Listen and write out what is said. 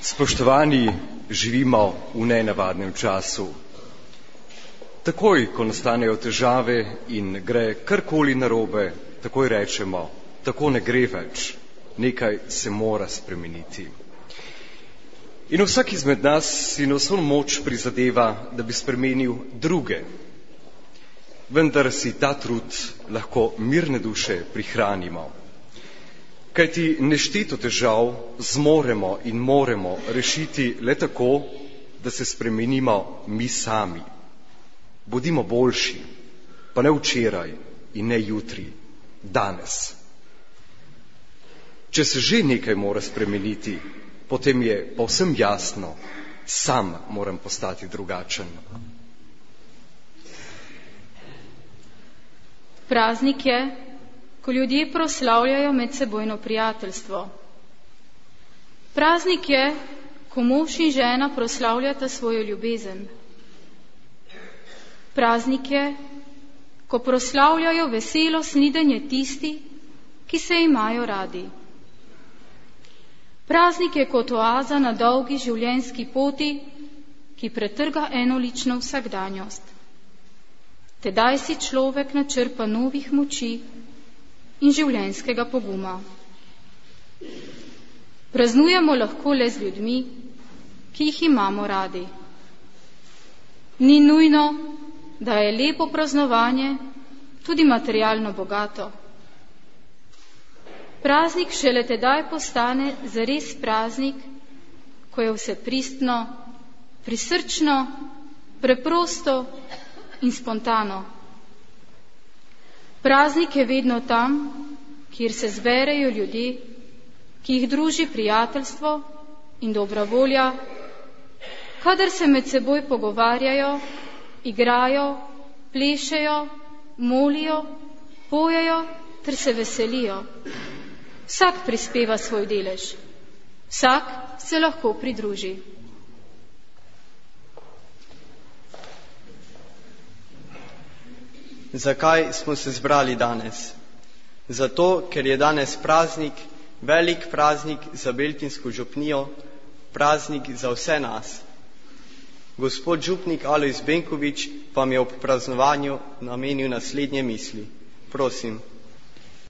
Spoštovani, živimo v nenavadnem času. Takoj, ko nastanejo težave in gre karkoli narobe, takoj rečemo, tako ne gre več, nekaj se mora spremeniti. In vsak izmed nas si na vso moč prizadeva, da bi spremenil druge. Vendar si ta trud lahko mirne duše prihranimo. Kajti nešteto težav zmoremo in moremo rešiti le tako, da se spremenimo mi sami. Bodimo boljši, pa ne včeraj in ne jutri, danes. Če se že nekaj mora spremeniti, potem je povsem jasno, sam moram postati drugačen. Praznik je, ko ljudje proslavljajo medsebojno prijateljstvo. Praznik je, ko mož in žena proslavljata svojo ljubezen. Praznik je, ko proslavljajo veselo snidenje tisti, ki se imajo radi. Praznik je kot oaza na dolgi življenjski poti, ki pretrga enolično vsakdanjost. Tedaj si človek načrpa novih moči in življenjskega poguma. Praznujemo lahko le z ljudmi, ki jih imamo radi. Ni nujno, da je lepo praznovanje tudi materialno bogato. Praznik šele tedaj postane zares praznik, ko je vse pristno, prisrčno, preprosto in spontano. Praznik je vedno tam, kjer se zberejo ljudje, ki jih druži prijateljstvo in dobra volja, kadar se med seboj pogovarjajo, igrajo, plešejo, molijo, pojejo ter se veselijo. Vsak prispeva svoj delež, vsak se lahko pridruži. Zakaj smo se zbrali danes? Zato, ker je danes praznik, velik praznik za Beltinsko župnijo, praznik za vse nas. Gospod župnik Alojz Benkovič vam je ob praznovanju namenil naslednje misli. Prosim.